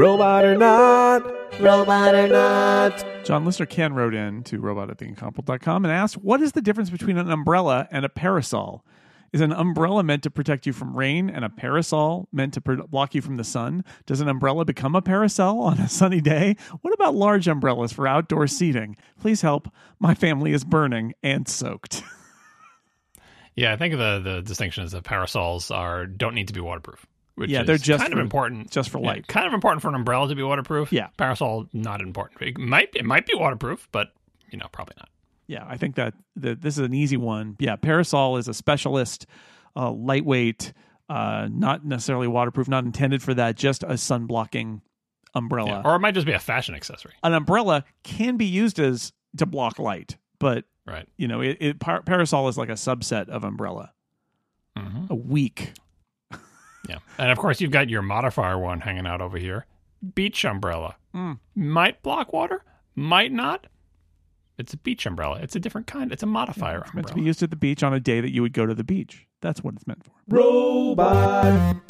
Robot or not, robot or not. John Listener Ken wrote in to robot@theincomparable.com and asked, what is the difference between an umbrella and a parasol? Is an umbrella meant to protect you from rain and a parasol meant to block you from the sun? Does an umbrella become a parasol on a sunny day? What about large umbrellas for outdoor seating? Please help. My family is burning and soaked. Yeah, I think the distinction is that parasols don't need to be waterproof. Which they're is just kind of important. Just for light. Kind of important for an umbrella to be waterproof. Yeah. Parasol, not important. It might be waterproof, but probably not. Yeah, I think that this is an easy one. Yeah, parasol is a specialist, lightweight, not necessarily waterproof, not intended for that, just a sun-blocking umbrella. Yeah, or it might just be a fashion accessory. An umbrella can be used to block light, but right. Parasol is like a subset of umbrella. Mm-hmm. A weak. Yeah, and of course you've got your modifier one hanging out over here. Beach umbrella. Might block water, might not. It's a beach umbrella. It's a different kind. It's a modifier umbrella. It's meant to be used at the beach on a day that you would go to the beach. That's what it's meant for. Robot.